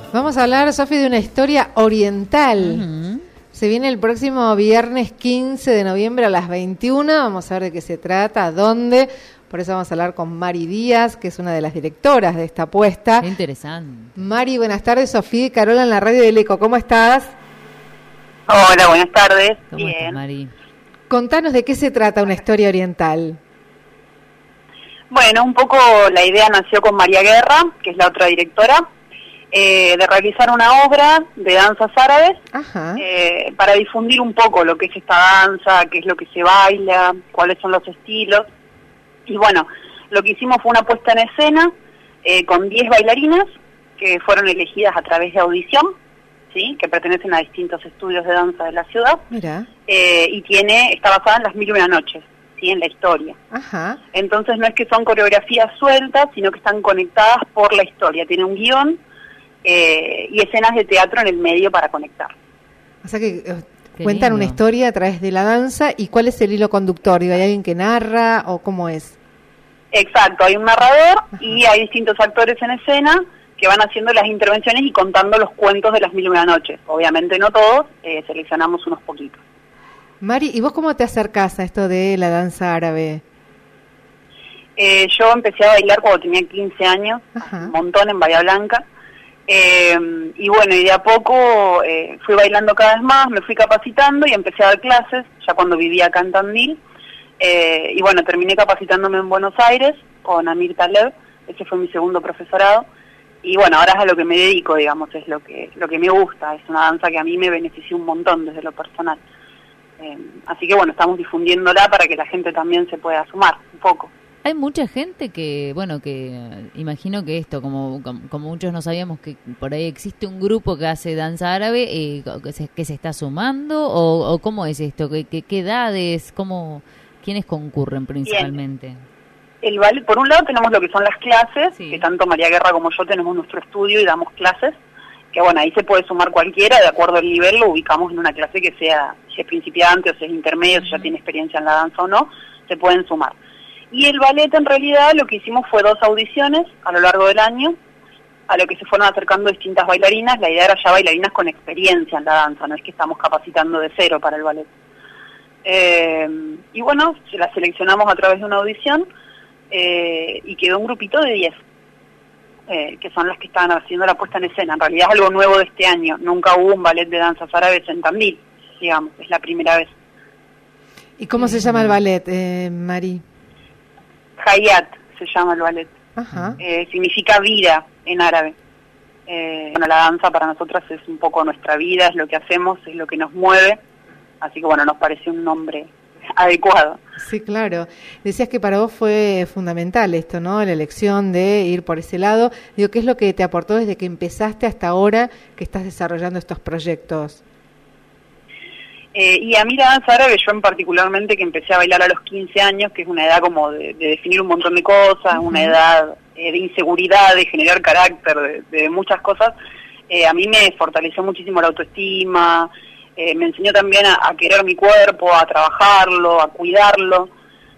Vamos a hablar, Sofi, de una historia oriental. Uh-huh. Se viene el próximo viernes 15 de noviembre a las 21. Vamos a ver de qué se trata, dónde. Por eso vamos a hablar con Mari Díaz, que es una de las directoras de esta apuesta. Qué interesante. Mari, buenas tardes. Sofía y Carola en la radio del Eco. ¿Cómo estás? Hola, buenas tardes. ¿Cómo estás, Mari? Contanos de qué se trata una historia oriental. Bueno, un poco la idea nació con María Guerra, que es la otra directora, de realizar una obra de danzas árabes. Ajá. Para difundir un poco lo que es esta danza, qué es lo que se baila, cuáles son los estilos. Y bueno, lo que hicimos fue una puesta en escena con 10 bailarinas que fueron elegidas a través de audición, ¿sí? Que pertenecen a distintos estudios de danza de la ciudad. Mira. Y está basada en las 1001 noches, ¿sí? En la historia. Ajá. Entonces no es que son coreografías sueltas, sino que están conectadas por la historia. Tiene un guión y escenas de teatro en el medio para conectar. O sea que cuentan una historia a través de la danza. ¿Y cuál es el hilo conductor? Digo, ¿hay alguien que narra o cómo es? Exacto, hay un narrador. Ajá. Y hay distintos actores en escena que van haciendo las intervenciones y contando los cuentos de las 1001 noches. Obviamente no todos, seleccionamos unos poquitos. Mari, ¿y vos cómo te acercás a esto de la danza árabe? Yo empecé a bailar cuando tenía 15 años, un montón en Bahía Blanca. Y bueno, y de a poco fui bailando cada vez más, me fui capacitando y empecé a dar clases, ya cuando vivía acá en Tandil. Y bueno, terminé capacitándome en Buenos Aires con Amir Taleb, ese fue mi segundo profesorado. Y bueno, ahora es a lo que me dedico, digamos, es lo que me gusta, es una danza que a mí me benefició un montón desde lo personal. Así que bueno, estamos difundiéndola para que la gente también se pueda sumar un poco. Hay mucha gente que, bueno, que imagino que esto, como muchos no sabíamos que por ahí existe un grupo que hace danza árabe, que se está sumando, o ¿cómo es esto? ¿Qué edades? ¿Quiénes concurren principalmente? Bien. El ballet, por un lado tenemos lo que son las clases, sí, que tanto María Guerra como yo tenemos nuestro estudio y damos clases, que bueno, ahí se puede sumar cualquiera, de acuerdo al nivel lo ubicamos en una clase que sea, si es principiante o si es intermedio, si ya tiene experiencia en la danza o no, se pueden sumar. Y el ballet en realidad lo que hicimos fue 2 audiciones a lo largo del año, a lo que se fueron acercando distintas bailarinas. La idea era ya bailarinas con experiencia en la danza, no es que estamos capacitando de cero para el ballet. Y bueno, se las seleccionamos a través de una audición y quedó un grupito de 10, que son las que estaban haciendo la puesta en escena. En realidad es algo nuevo de este año, nunca hubo un ballet de danzas árabes en Tandil, digamos, es la primera vez. ¿Y cómo se llama el ballet, Mari? Hayat se llama el ballet. Ajá. Significa vida en árabe. Bueno, la danza para nosotras es un poco nuestra vida, es lo que hacemos, es lo que nos mueve, así que bueno, nos pareció un nombre adecuado. Sí, claro. Decías que para vos fue fundamental esto, ¿no? La elección de ir por ese lado. Digo, ¿qué es lo que te aportó desde que empezaste hasta ahora que estás desarrollando estos proyectos? Y a mí la danza árabe, yo en particularmente que empecé a bailar a los 15 años, que es una edad como de definir un montón de cosas, una edad de inseguridad, de generar carácter, de muchas cosas, a mí me fortaleció muchísimo la autoestima, me enseñó también a querer mi cuerpo, a trabajarlo, a cuidarlo.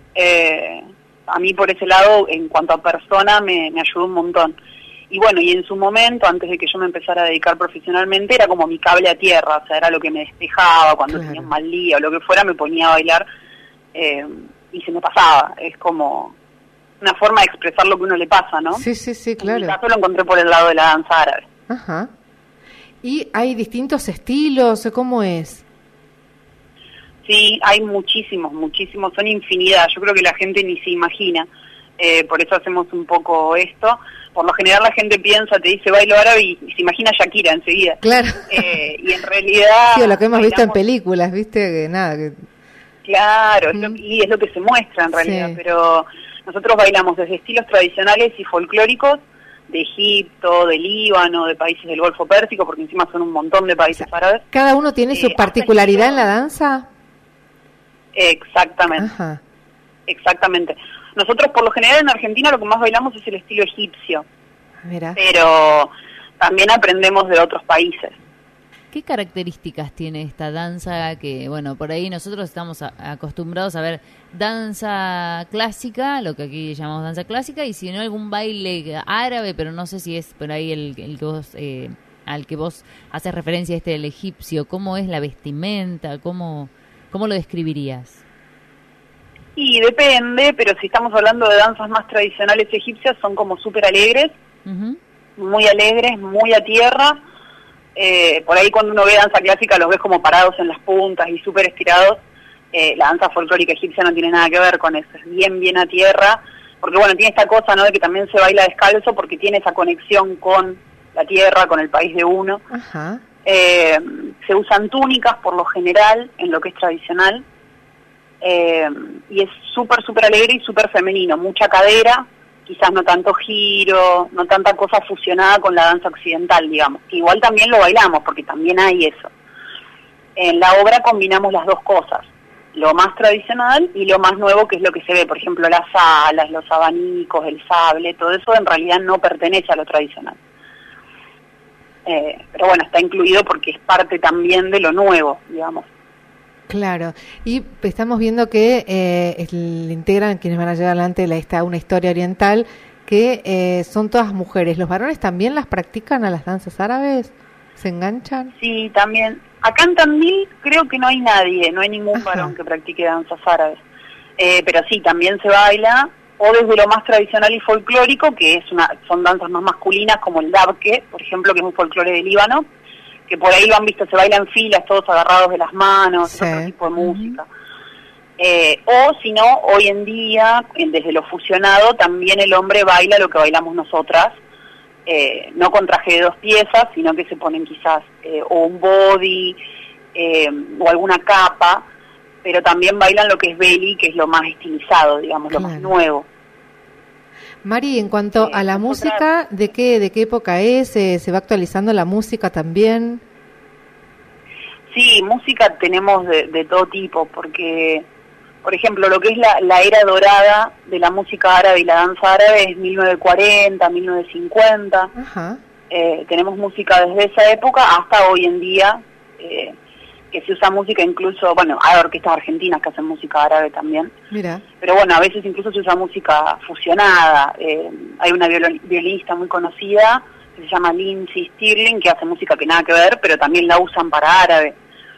A mí por ese lado, en cuanto a persona, me ayudó un montón. Y bueno, y en su momento, antes de que yo me empezara a dedicar profesionalmente, era como mi cable a tierra, o sea, era lo que me despejaba cuando tenía un mal día o lo que fuera, me ponía a bailar y se me pasaba. Es como una forma de expresar lo que uno le pasa, ¿no? Sí, sí, sí, claro. En mi caso lo encontré por el lado de la danza árabe. Ajá. ¿Y hay distintos estilos? ¿Cómo es? Sí, hay muchísimos, son infinidad. Yo creo que la gente ni se imagina. Por eso hacemos un poco esto. Por lo general la gente piensa, te dice bailo árabe y se imagina Shakira enseguida. Claro. Y en realidad... Sí, lo que hemos visto en películas, ¿viste? Que nada. Claro, y es lo que se muestra en realidad. Sí. Pero nosotros bailamos desde estilos tradicionales y folclóricos de Egipto, de Líbano, de países del Golfo Pérsico, porque encima son un montón de países árabes. ¿Cada uno tiene su particularidad en la danza? Exactamente. Ajá. Exactamente. Nosotros por lo general en Argentina lo que más bailamos es el estilo egipcio. Mira. Pero también aprendemos de otros países. ¿Qué características tiene esta danza que, bueno, por ahí nosotros estamos acostumbrados a ver danza clásica, lo que aquí llamamos danza clásica, y si no algún baile árabe, pero no sé si es por ahí el que vos al que vos haces referencia, del egipcio? ¿Cómo es la vestimenta? ¿Cómo lo describirías? Y depende, pero si estamos hablando de danzas más tradicionales egipcias, son como súper alegres, muy alegres, muy a tierra. Por ahí cuando uno ve danza clásica los ves como parados en las puntas y súper estirados. La danza folclórica egipcia no tiene nada que ver con eso, es bien a tierra, porque bueno, tiene esta cosa, ¿no?, de que también se baila descalzo porque tiene esa conexión con la tierra, con el país de uno. Ajá. Se usan túnicas por lo general en lo que es tradicional. Y es súper alegre y súper femenino, mucha cadera, quizás no tanto giro, no tanta cosa fusionada con la danza occidental, digamos, que igual también lo bailamos, porque también hay eso. En la obra combinamos las dos cosas, lo más tradicional y lo más nuevo, que es lo que se ve, por ejemplo, las alas, los abanicos, el sable, todo eso en realidad no pertenece a lo tradicional. Pero bueno, está incluido porque es parte también de lo nuevo, digamos. Claro, y estamos viendo que integran quienes van a llevar adelante una historia oriental, que son todas mujeres. ¿Los varones también las practican a las danzas árabes? ¿Se enganchan? Sí, también. Acá en Tandil creo que no hay nadie, no hay ningún varón que practique danzas árabes. Pero sí, también se baila, o desde lo más tradicional y folclórico, que son danzas más masculinas, como el dabke, por ejemplo, que es un folclore de Líbano, que por ahí lo han visto, se baila en filas, todos agarrados de las manos, sí. Otro tipo de música. O si no, hoy en día, desde lo fusionado, también el hombre baila lo que bailamos nosotras, no con traje de 2 piezas, sino que se ponen quizás o un body o alguna capa, pero también bailan lo que es belly, que es lo más estilizado, digamos, claro, lo más nuevo. Mari, en cuanto a la música, ¿de qué época es? ¿Se va actualizando la música también? Sí, música tenemos de todo tipo, porque, por ejemplo, lo que es la era dorada de la música árabe y la danza árabe es 1940, 1950. Ajá. Tenemos música desde esa época hasta hoy en día, que se usa música incluso, bueno, hay orquestas argentinas que hacen música árabe también. Mira. Pero bueno, a veces incluso se usa música fusionada. Hay una violinista muy conocida que se llama Lindsey Stirling, que hace música que nada que ver, pero también la usan para árabe.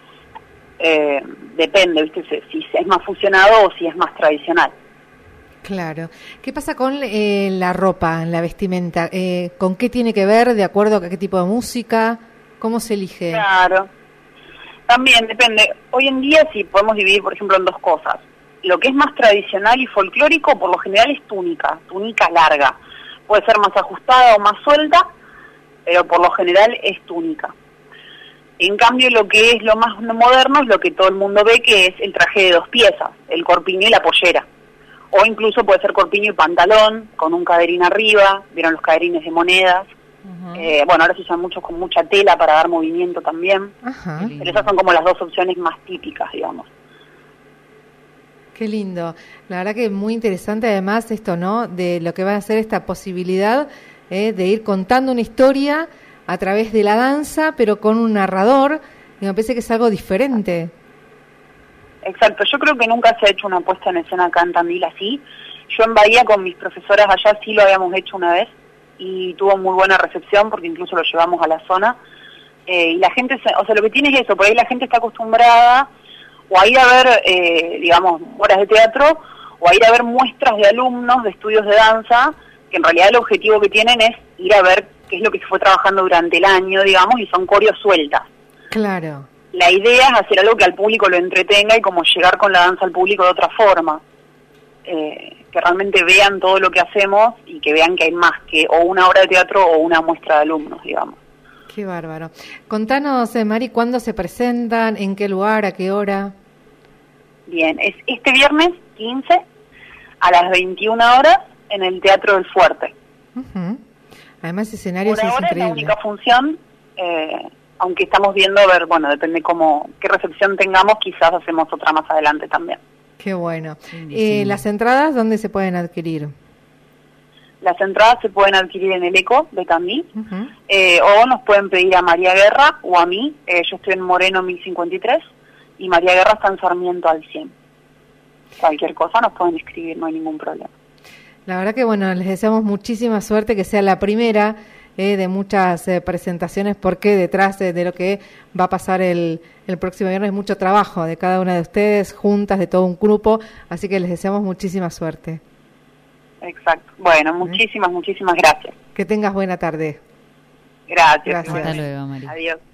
Depende, ¿viste? Si es más fusionado o si es más tradicional. Claro. ¿Qué pasa con la ropa, la vestimenta? ¿Con qué tiene que ver? ¿De acuerdo a qué tipo de música? ¿Cómo se elige? Claro. También depende. Hoy en día sí podemos dividir, por ejemplo, en 2 cosas. Lo que es más tradicional y folclórico, por lo general es túnica larga. Puede ser más ajustada o más suelta, pero por lo general es túnica. En cambio, lo que es lo más moderno es lo que todo el mundo ve, que es el traje de 2 piezas, el corpiño y la pollera. O incluso puede ser corpiño y pantalón, con un caderín arriba, vieron los caderines de monedas. Bueno, ahora se usan mucho con mucha tela para dar movimiento también. Ajá. Pero esas son como las 2 opciones más típicas, digamos. Qué lindo. La verdad que es muy interesante además esto, ¿no? De lo que va a ser esta posibilidad de ir contando una historia a través de la danza, pero con un narrador, y me parece que es algo diferente. Exacto. Yo creo que nunca se ha hecho una puesta en escena acá en Tandil así. Yo en Bahía con mis profesoras allá sí lo habíamos hecho una vez, y tuvo muy buena recepción porque incluso lo llevamos a la zona, y la gente, o sea, lo que tiene es eso, por ahí la gente está acostumbrada o a ir a ver, digamos, obras de teatro, o a ir a ver muestras de alumnos de estudios de danza, que en realidad el objetivo que tienen es ir a ver qué es lo que se fue trabajando durante el año, digamos, y son coreos sueltas. Claro. La idea es hacer algo que al público lo entretenga y como llegar con la danza al público de otra forma. Que realmente vean todo lo que hacemos y que vean que hay más que o una obra de teatro o una muestra de alumnos, digamos. Qué bárbaro. Contanos, Mari, ¿cuándo se presentan? ¿En qué lugar? ¿A qué hora? Bien, es este viernes 15 a las 21 horas en el Teatro del Fuerte. Uh-huh. Además, escenarios es increíble. Por ahora es la única función, aunque estamos viendo, a ver, bueno, depende qué recepción tengamos, quizás hacemos otra más adelante también. Qué bueno. ¿Las entradas dónde se pueden adquirir? Las entradas se pueden adquirir en el ECO de Tandil, o nos pueden pedir a María Guerra o a mí. Yo estoy en Moreno 1053 y María Guerra está en Sarmiento al 100. Cualquier cosa nos pueden escribir, no hay ningún problema. La verdad que bueno, les deseamos muchísima suerte, que sea la primera de muchas presentaciones, porque detrás de lo que va a pasar el próximo viernes mucho trabajo de cada una de ustedes, juntas, de todo un grupo, así que les deseamos muchísima suerte. Exacto. Bueno, muchísimas gracias. Que tengas buena tarde. Gracias. Hasta luego, María. Adiós.